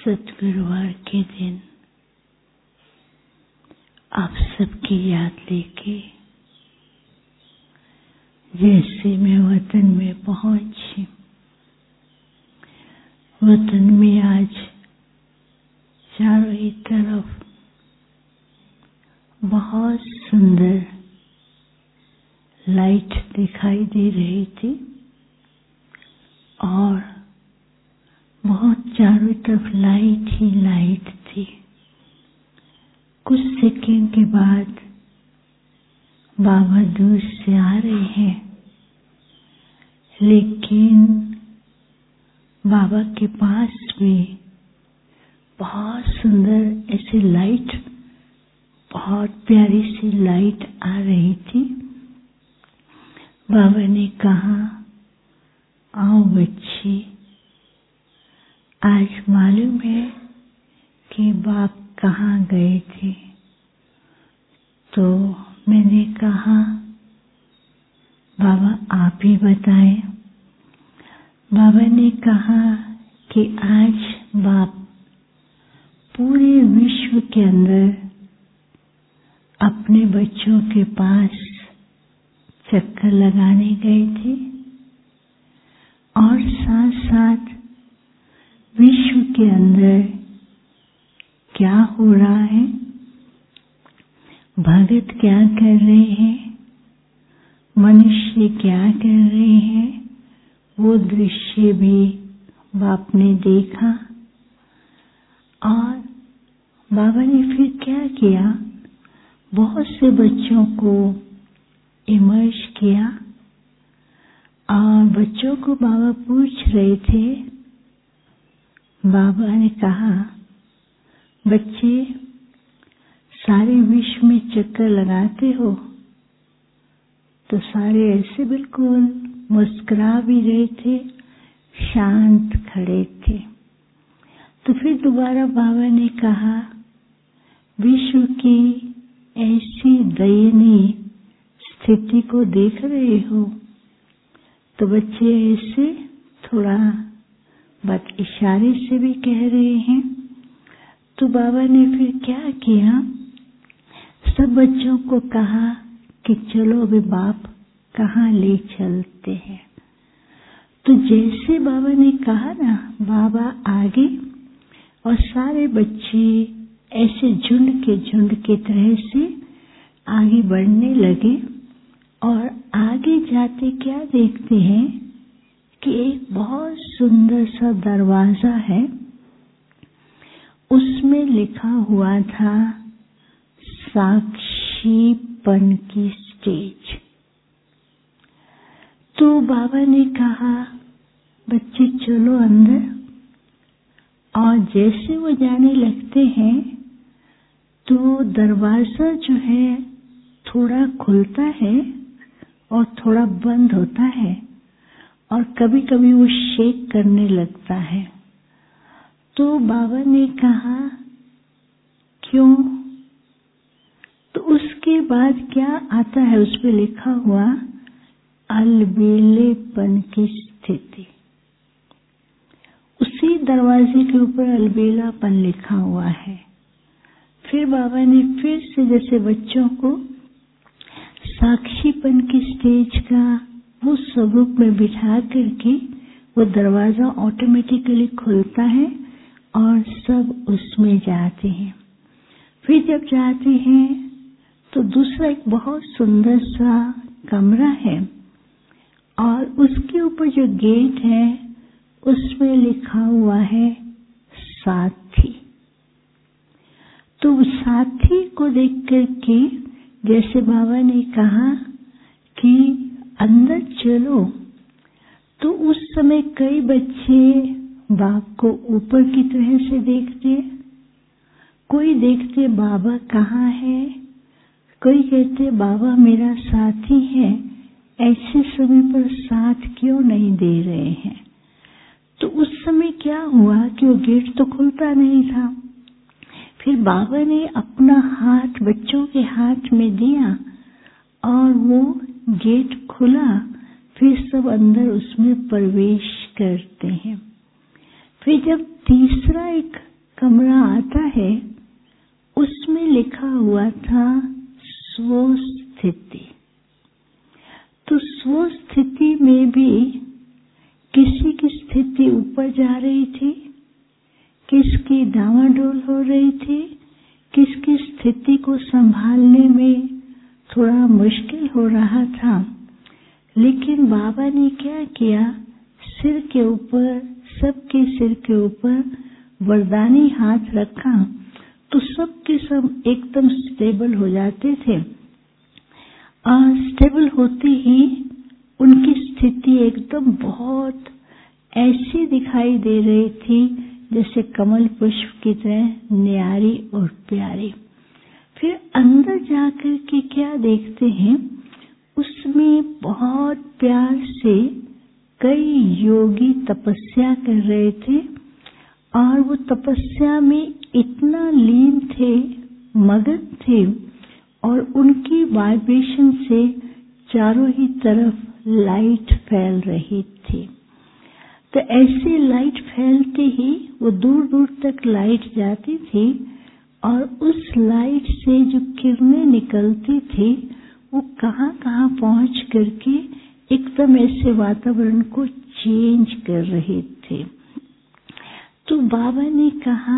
सतगुरुवार के दिन आप सबकी याद लेके जैसे मैं वतन में पहुंची, वतन में आज चारों ही तरफ बहुत सुंदर लाइट दिखाई दे रही थी और बहुत चारों तरफ लाइट ही लाइट थी। कुछ सेकंड के बाद बाबा दूर से आ रहे हैं, लेकिन बाबा के पास भी बहुत सुंदर ऐसी लाइट, बहुत प्यारी सी लाइट आ रही थी। बाबा ने कहा, आओ बच्ची, आज मालूम है कि बाप कहाँ गए थे? तो मैंने कहा, बाबा आप ही बताएं। बाबा ने कहा कि आज बाप पूरे विश्व के अंदर अपने बच्चों के पास चक्कर लगाने गए थे और साथ साथ विश्व के अंदर क्या हो रहा है, भगत क्या कर रहे हैं, मनुष्य क्या कर रहे हैं, वो दृश्य भी बाप ने देखा। और बाबा ने फिर क्या किया, बहुत से बच्चों को इमर्ज किया और बच्चों को बाबा पूछ रहे थे। बाबा ने कहा, बच्चे सारे विश्व में चक्कर लगाते हो? तो सारे ऐसे बिल्कुल मुस्कुरा भी रहे थे, शांत खड़े थे। तो फिर दोबारा बाबा ने कहा, विश्व की ऐसी दयनीय स्थिति को देख रहे हो? तो बच्चे ऐसे थोड़ा बात इशारे से भी कह रहे हैं। तो बाबा ने फिर क्या किया, सब बच्चों को कहा कि चलो अभी बाप कहाँ ले चलते हैं। तो जैसे बाबा ने कहा ना, बाबा आगे और सारे बच्चे ऐसे झुंड के तरह से आगे बढ़ने लगे और आगे जाते क्या देखते हैं कि एक बहुत सुंदर सा दरवाजा है, उसमें लिखा हुआ था साक्षीपन की स्टेज। तो बाबा ने कहा, बच्चे चलो अंदर। और जैसे वो जाने लगते हैं तो दरवाजा जो है थोड़ा खुलता है और थोड़ा बंद होता है और कभी कभी वो शेक करने लगता है। तो बाबा ने कहा, क्यों? तो उसके बाद क्या आता है, उस पे लिखा हुआ अलबेलेपन की स्थिति। उसी दरवाजे के ऊपर अलबेलापन लिखा हुआ है। फिर बाबा ने फिर से जैसे बच्चों को साक्षीपन की स्टेज का वो स्वरूप में बिठा करके वो दरवाजा ऑटोमेटिकली खुलता है और सब उसमें जाते हैं। फिर जब जाते हैं तो दूसरा एक बहुत सुंदर सा कमरा है और उसके ऊपर जो गेट है उसमें लिखा हुआ है साथी। तो साथी को देख करके जैसे बाबा ने कहा कि अंदर चलो, तो उस समय कई बच्चे बाप को ऊपर की तरह से देखते, कोई देखते बाबा कहाँ है, कोई कहते बाबा मेरा साथी है, ऐसे समय पर साथ क्यों नहीं दे रहे हैं। तो उस समय क्या हुआ कि वो गेट तो खुलता नहीं था। फिर बाबा ने अपना हाथ बच्चों के हाथ में दिया और वो गेट खुला। फिर सब अंदर उसमें प्रवेश करते हैं। फिर जब तीसरा एक कमरा आता है उसमें लिखा हुआ था स्वस्थिति। तो स्वस्थिति में भी किसी की स्थिति ऊपर जा रही थी, किसकी डावाडोल हो रही थी, किसकी स्थिति को संभालने में थोड़ा मुश्किल हो रहा था। लेकिन बाबा ने क्या किया, सिर के ऊपर, सबके सिर के ऊपर वरदानी हाथ रखा तो सबके सब एकदम स्टेबल हो जाते थे। और स्टेबल होते ही उनकी स्थिति एकदम बहुत ऐसी दिखाई दे रही थी जैसे कमल पुष्प की तरह न्यारी और प्यारी। फिर अंदर जाकर के क्या देखते हैं, उसमें बहुत प्यार से कई योगी तपस्या कर रहे थे और वो तपस्या में इतना लीन थे, मगन थे और उनकी वाइब्रेशन से चारों ही तरफ लाइट फैल रही थी। तो ऐसे लाइट फैलते ही वो दूर दूर तक लाइट जाती थी और उस लाइट से जो किरणें निकलती थी वो कहाँ कहाँ पहुँच करके एकदम ऐसे वातावरण को चेंज कर रहे थे। तो बाबा ने कहा,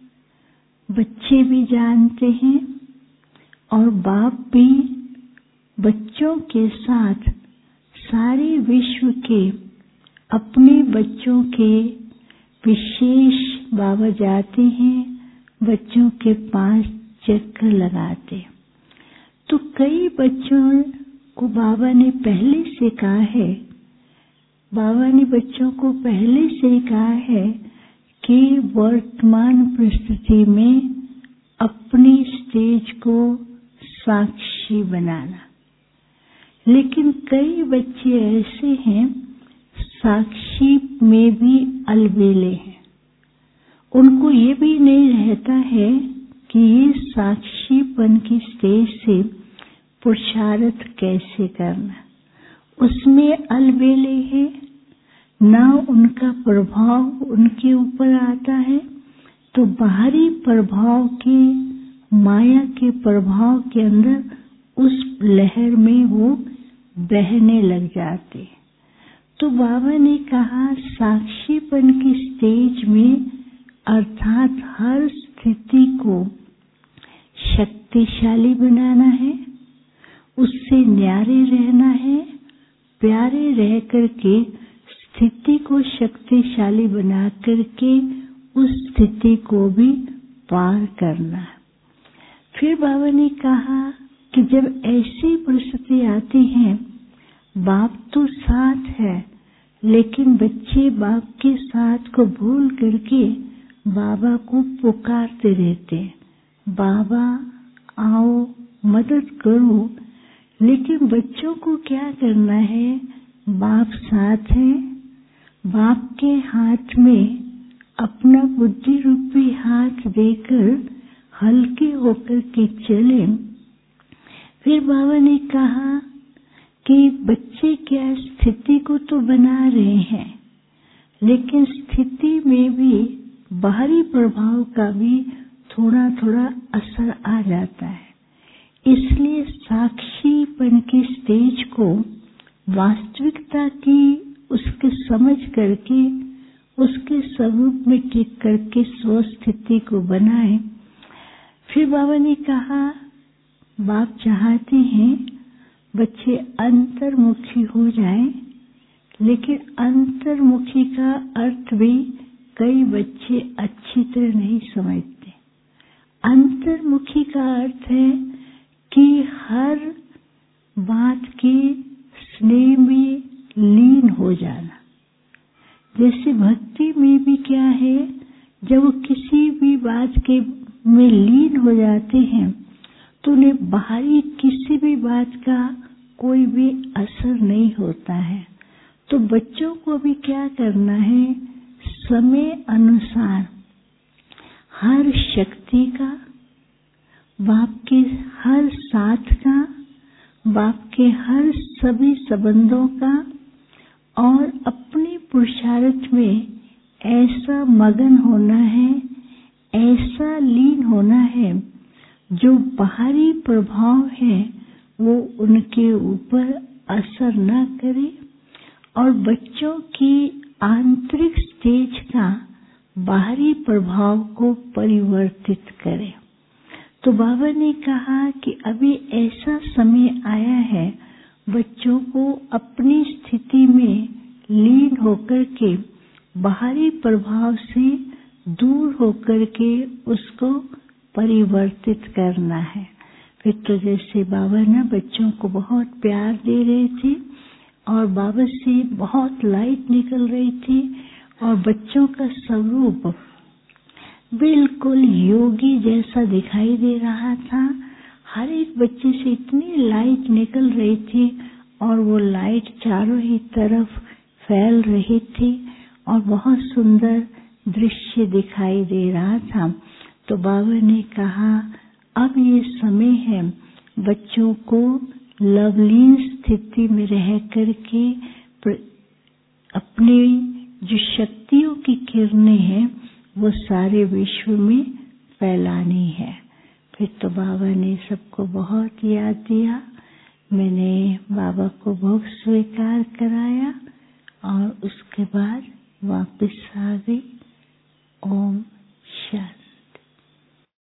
बच्चे भी जानते हैं और बाप भी बच्चों के साथ सारे विश्व के अपने बच्चों के विशेष बाबा जाते हैं, बच्चों के पास चक्कर लगाते। तो कई बच्चों को बाबा ने पहले से कहा है, बाबा ने बच्चों को पहले से ही कहा है कि वर्तमान परिस्थिति में अपनी स्टेज को साक्षी बनाना। लेकिन कई बच्चे ऐसे हैं साक्षी में भी अलबेले हैं। उनको ये भी नहीं रहता है कि ये साक्षीपन की स्टेज से पुरुषार्थ कैसे करना, उसमें अलबेले है, ना उनका प्रभाव उनके ऊपर आता है। तो बाहरी प्रभाव के, माया के प्रभाव के अंदर उस लहर में वो बहने लग जाते। तो बाबा ने कहा साक्षीपन की स्टेज में अर्थात हर स्थिति को शक्तिशाली बनाना है, उससे न्यारे रहना है, प्यारे रह करके स्थिति को शक्तिशाली बना करके उस स्थिति को भी पार करना है। फिर बाबा ने कहा कि जब ऐसी परिस्थिति आती है, बाप तो साथ है लेकिन बच्चे बाप के साथ को भूल करके बाबा को पुकारते रहते, बाबा आओ मदद करो। लेकिन बच्चों को क्या करना है, बाप साथ है, बाप के हाथ में अपना बुद्धि रूपी हाथ देकर हल्के होकर के चले। फिर बाबा ने कहा कि बच्चे क्या स्थिति को तो बना रहे हैं, लेकिन स्थिति में भी बाहरी प्रभाव का भी थोड़ा थोड़ा असर आ जाता है। इसलिए साक्षीपन की स्टेज को वास्तविकता की उसके समझ करके उसके स्वरूप में टिक करके स्वस्थिति को बनाए। फिर बाबा ने कहा बाप चाहते हैं बच्चे अंतर्मुखी हो जाएं, लेकिन अंतर्मुखी का अर्थ भी कई बच्चे अच्छी तरह नहीं समझते। अंतर्मुखी का अर्थ है कि हर बात के स्नेह में लीन हो जाना। जैसे भक्ति में भी क्या है, जब वो किसी भी बात के में लीन हो जाते हैं तो उन्हें बाहरी किसी भी बात का कोई भी असर नहीं होता है। तो बच्चों को भी क्या करना है, समय अनुसार हर शक्ति का, बाप के हर साथ का, बाप के हर सभी संबंधों का और अपने पुरुषार्थ में ऐसा मगन होना है, ऐसा लीन होना है जो बाहरी प्रभाव है वो उनके ऊपर असर न करे और बच्चों की आंतरिक स्टेज का बाहरी प्रभाव को परिवर्तित करे। तो बाबा ने कहा कि अभी ऐसा समय आया है बच्चों को अपनी स्थिति में लीन होकर के बाहरी प्रभाव से दूर होकर के उसको परिवर्तित करना है। फिर तो जैसे बाबा ना बच्चों को बहुत प्यार दे रहे थे और बाबा से बहुत लाइट निकल रही थी और बच्चों का स्वरूप बिल्कुल योगी जैसा दिखाई दे रहा था। हर एक बच्चे से इतनी लाइट निकल रही थी और वो लाइट चारों ही तरफ फैल रही थी और बहुत सुंदर दृश्य दिखाई दे रहा था। तो बाबा ने कहा अब ये समय है बच्चों को लवलीन स्थिति में रह करके अपने जो शक्तियों की किरणें हैं वो सारे विश्व में फैलानी है। फिर तो बाबा ने सबको बहुत याद दिया। मैंने बाबा को भोग स्वीकार कराया और उसके बाद वापस आ गई। ओम शांति।